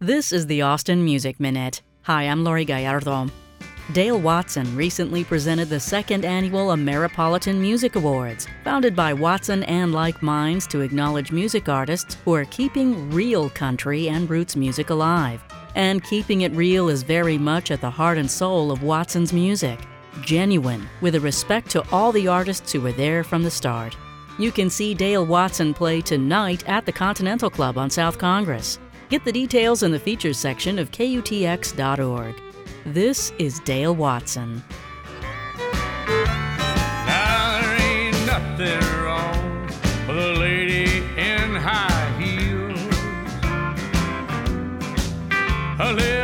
This is the Austin Music Minute. Hi, I'm Lori Gallardo. Dale Watson recently presented the second annual Ameripolitan Music Awards, founded by Watson and Like Minds to acknowledge music artists who are keeping real country and roots music alive. And keeping it real is very much at the heart and soul of Watson's music. Genuine, with a respect to all the artists who were there from the start. You can see Dale Watson play tonight at the Continental Club on South Congress. Get the details in the features section of KUTX.org. This is Dale Watson. Now there ain't nothing wrong with a lady in high heels. A